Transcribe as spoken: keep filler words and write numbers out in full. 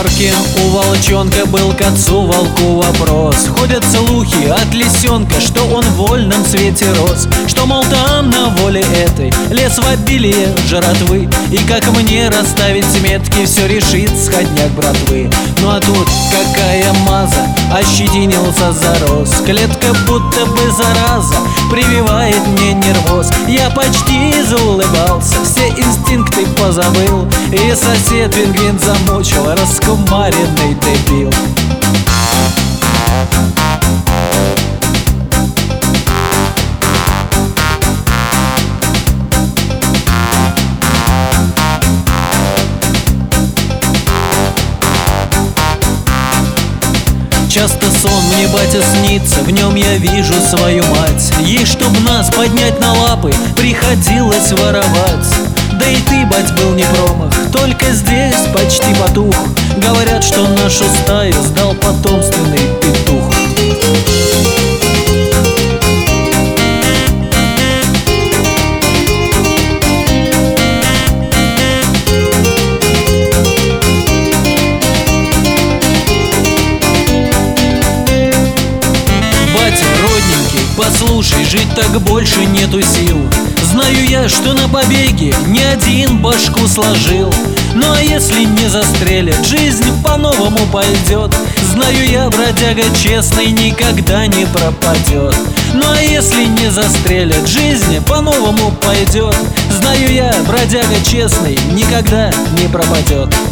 парке у волчонка был к отцу волку вопрос. Ходят слухи от лисенка, что он в вольном свете рос, что, мол, там на воле этой лес в обилие жратвы, и как мне расставить метки, все решит сходняк братвы. Ну а тут какая маза, ощетинился зарос, клетка будто бы зараза прививает мне нервоз. Я почти заулыбался, все инстинкты позабыл, и сосед пингвин замучил, раскумаренный дебил. Часто сон мне, батя, снится, в нем я вижу свою мать. Ей, чтоб нас поднять на лапы, приходилось воровать. Да и ты, бать, был не промах, только здесь почти потух. Говорят, что нашу стаю сдал потомственный петух. Послушай, жить так больше нету сил. Знаю я, что на побеге ни один башку сложил. Ну а если не застрелят, жизнь по-новому пойдет. Знаю я, бродяга честный никогда не пропадет. Ну а если не застрелят, жизнь по-новому пойдет. Знаю я, бродяга честный никогда не пропадет.